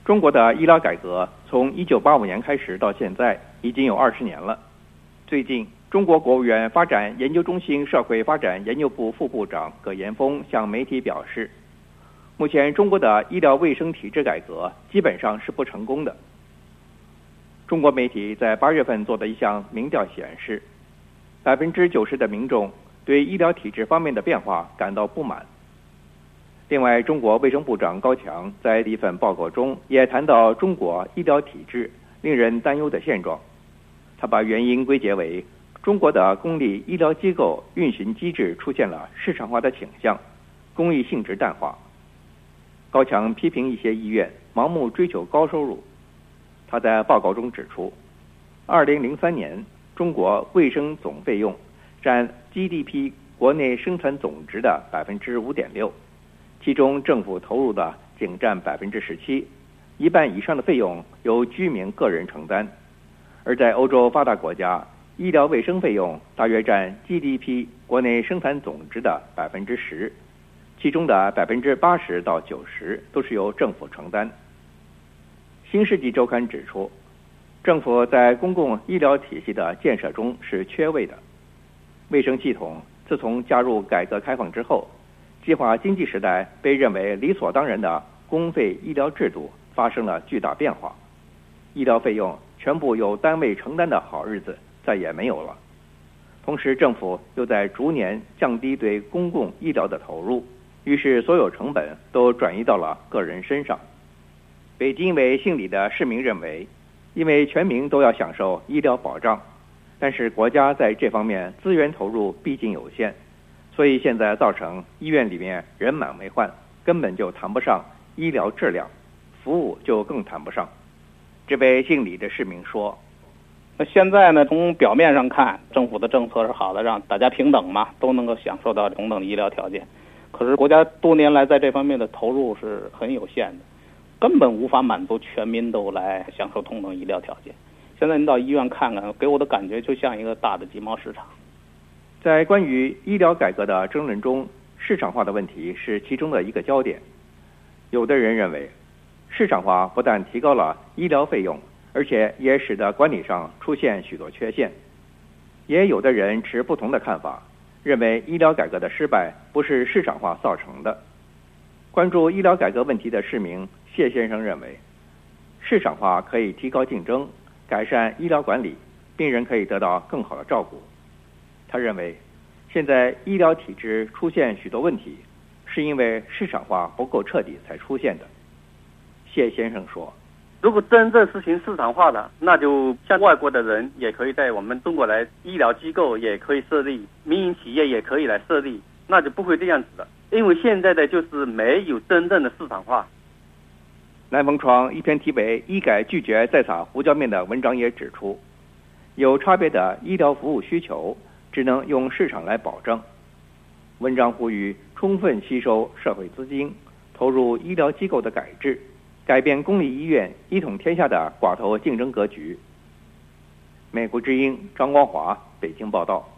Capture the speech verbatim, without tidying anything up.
中国的医疗改革从一九八五年开始到现在已经有二十年了。最近，中国国务院发展研究中心社会发展研究部副部长葛延峰向媒体表示，目前中国的医疗卫生体制改革基本上是不成功的。中国媒体在八月份做的一项民调显示，百分之九十的民众对医疗体制方面的变化感到不满。另外，中国卫生部长高强在一份报告中也谈到中国医疗体制令人担忧的现状。他把原因归结为中国的公立医疗机构运行机制出现了市场化的倾向，公益性质淡化。高强批评一些医院盲目追求高收入。他在报告中指出，二零零三年中国卫生总费用占 G D P 国内生产总值的 百分之五点六，其中政府投入的仅占 百分之十七， 一半以上的费用由居民个人承担。而在欧洲发达国家，医疗卫生费用大约占 G D P 国内生产总值的 百分之十， 其中的 百分之八十到九十 都是由政府承担。新世纪周刊指出，政府在公共医疗体系的建设中是缺位的。卫生系统自从加入改革开放之后，计划经济时代被认为理所当然的公费医疗制度发生了巨大变化，医疗费用全部由单位承担的好日子再也没有了。同时，政府又在逐年降低对公共医疗的投入，于是所有成本都转移到了个人身上。北京为姓李的市民认为，因为全民都要享受医疗保障，但是国家在这方面资源投入毕竟有限，所以现在造成医院里面人满为患，根本就谈不上医疗质量，服务就更谈不上。这位姓李的市民说， 那现在呢，从表面上看，政府的政策是好的，让大家平等嘛，都能够享受到同等的医疗条件。可是国家多年来在这方面的投入是很有限的，根本无法满足全民都来享受同等医疗条件。现在您到医院看看，给我的感觉就像一个大的集贸市场。 在关于医疗改革的争论中，市场化的问题是其中的一个焦点。有的人认为，市场化不但提高了医疗费用，而且也使得管理上出现许多缺陷。也有的人持不同的看法，认为医疗改革的失败不是市场化造成的。关注医疗改革问题的市民谢先生认为，市场化可以提高竞争，改善医疗管理，病人可以得到更好的照顾。他认为，现在医疗体制出现许多问题，是因为市场化不够彻底才出现的。谢先生说， 如果真正实行市场化的，那就像外国的人也可以在我们中国来，医疗机构也可以设立，民营企业也可以来设立，那就不会这样子的。因为现在的就是没有真正的市场化。 南风窗一篇题为《医改拒绝再撒胡椒面》的文章也指出，有差别的医疗服务需求只能用市场来保证。文章呼吁充分吸收社会资金，投入医疗机构的改制，改变公立医院一统天下的寡头竞争格局。美国之音张光华北京报道。